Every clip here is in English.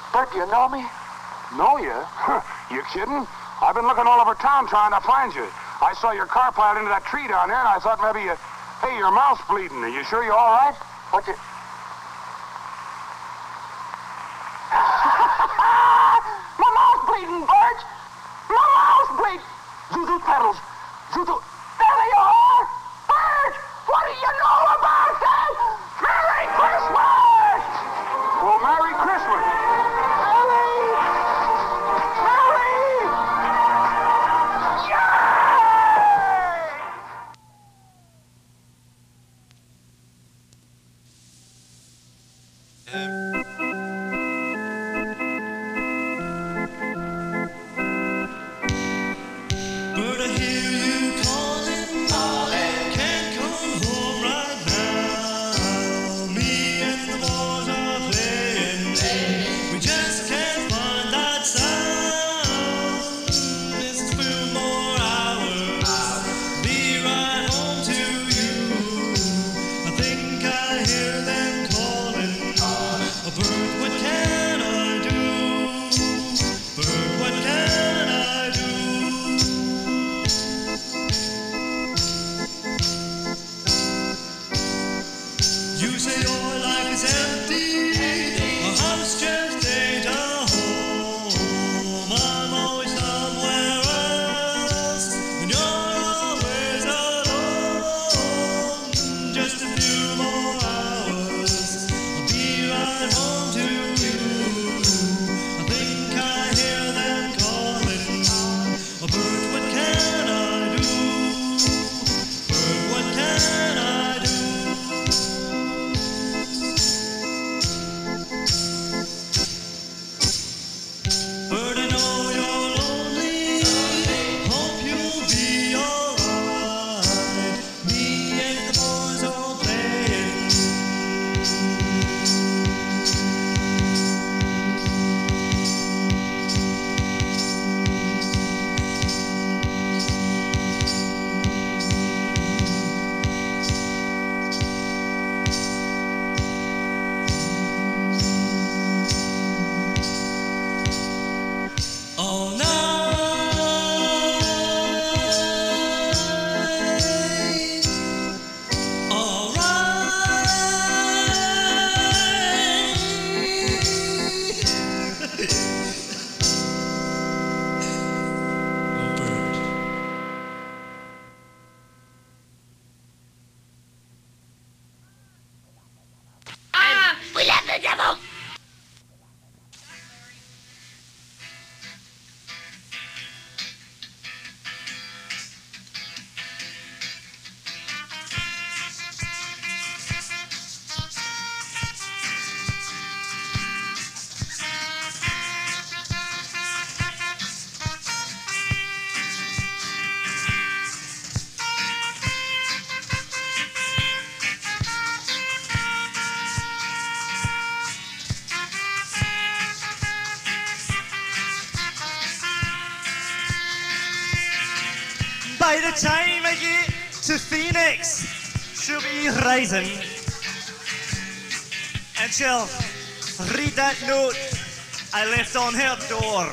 Bert, do you know me? Know you? You kidding? I've been looking all over town trying to find you. I saw your car piled into that tree down there, and I thought maybe you... Hey, your mouth's bleeding. Are you sure you're all right? What you... My mouth's bleeding, Bert! My mouth's bleeding! Zuzu pedals. Zuzu... There they are! Bert! What do you know about that? Merry Christmas! Well, Merry Christmas. By the time I get to Phoenix, she'll be rising. And she'll read that note I left on her door.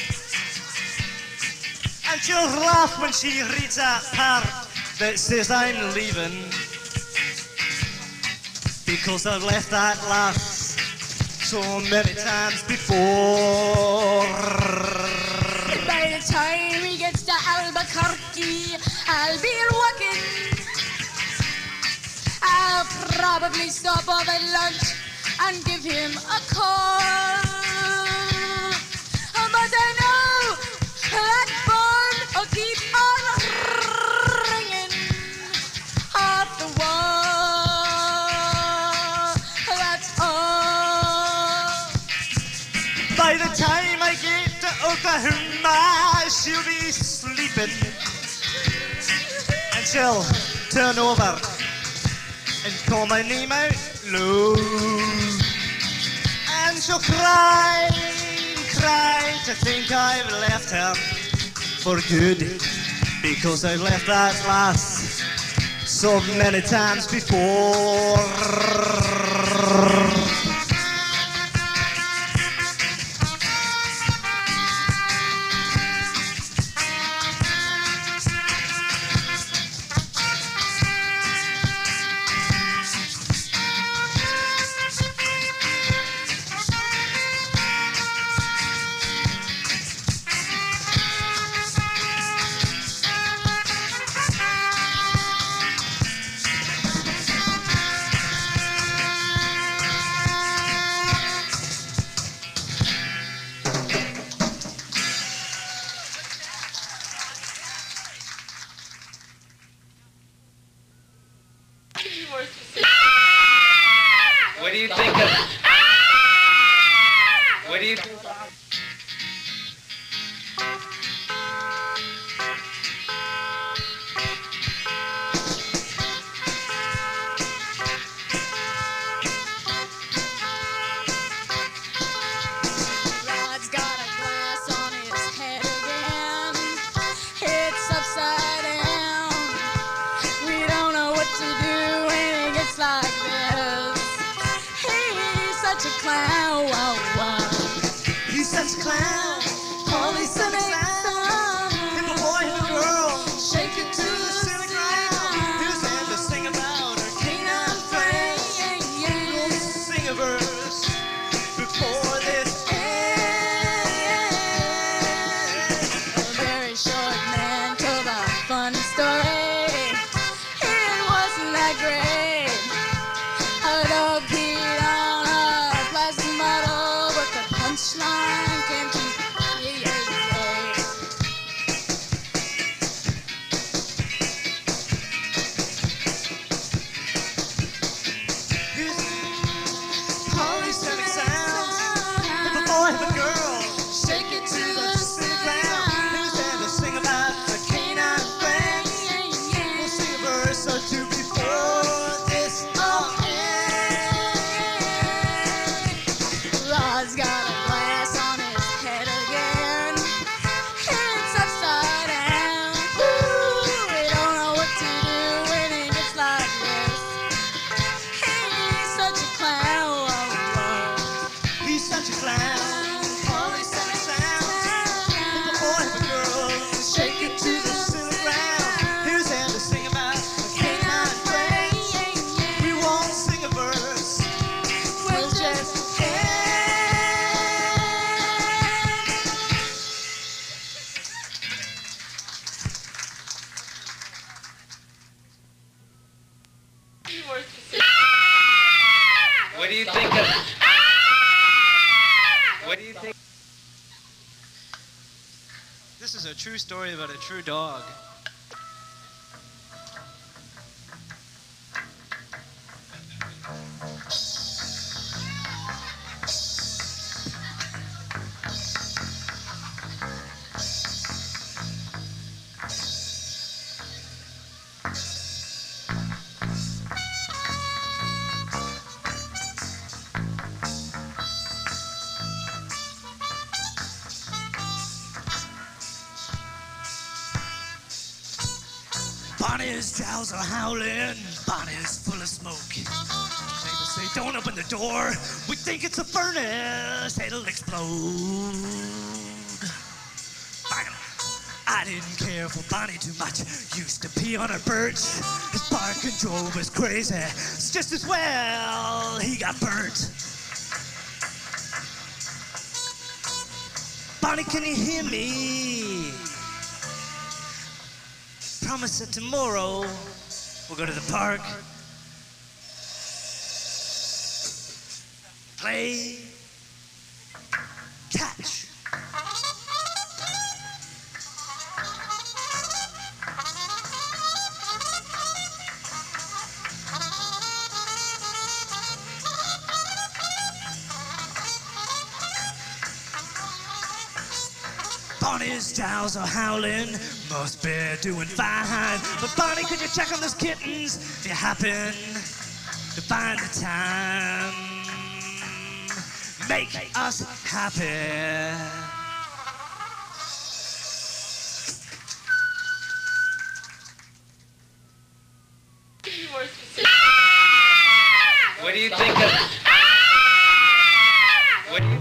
And she'll laugh when she reads that part that says I'm leaving. Because I've left that laugh so many times before. By the time he gets to Albuquerque, I'll be walking. I'll probably stop off at lunch and give him a call. But I know that phone will keep on ringing off the wall. That's all. By the time I get to Oklahoma, she'll be sleeping. And she'll turn over and call my name out low. And she'll cry to think I've left her for good. Because I've left that lass so many times before. such a clown. Wow, wow. He's such a clown. Polly's such a clown. If a boy and a girl Shake it to the silly ground, here's them to sing about her canine friend. We'll sing a verse before this A very short man told a funny story. It wasn't that great. A dog peed on a plastic bottle, but the punchline came to yeah, yeah, yeah. Here's Polly's sending sounds. If a boy and a girl Shake it to the silly ground, here's them to sing about the canine friend. We'll sing a verse or two before this all ends. Rod's got a glass on his head again. It's upside down. Ooh, we don't know what to do when he gets like this. He's such a clown. He's such a clown. Polly's sending sounds. If a boy and a girl shake it to the silly ground, here's them to sing about the canine friend. We won't sing a verse. We'll just What do you think of? What do you think? This is a true story about a true dog. Bonnie's jowls are howling, Bonnie's full of smoke. Neighbors say, don't open the door, we think it's a furnace, it'll explode. Bang. I didn't care for Bonnie too much, used to pee on her birch. His barking drove us crazy, it's just as well he got burnt. Bonnie, can you hear me? Promise that tomorrow we'll go to the park, play catch. Bonnie's jowls are howling, must be doing fine. But Bonnie, could you check on those kittens if you happen to find the time? Make us happy. What do you think of? What do you?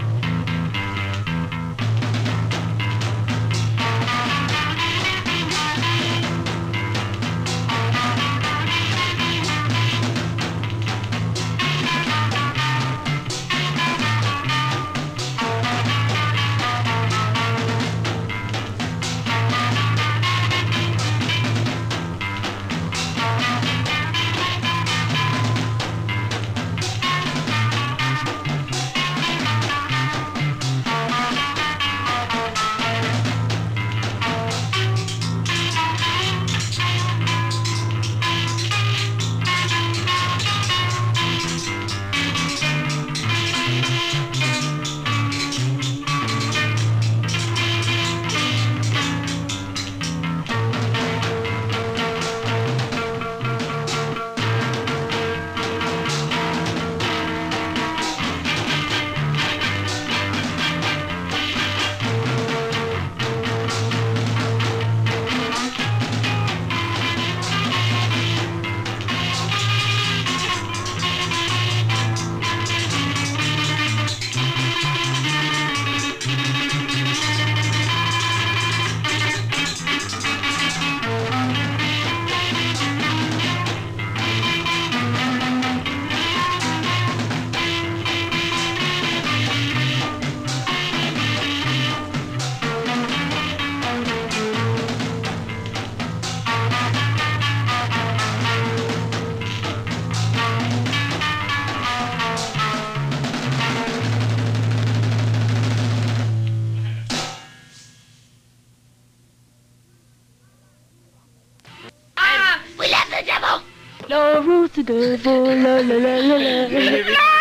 the devil, la la la la la.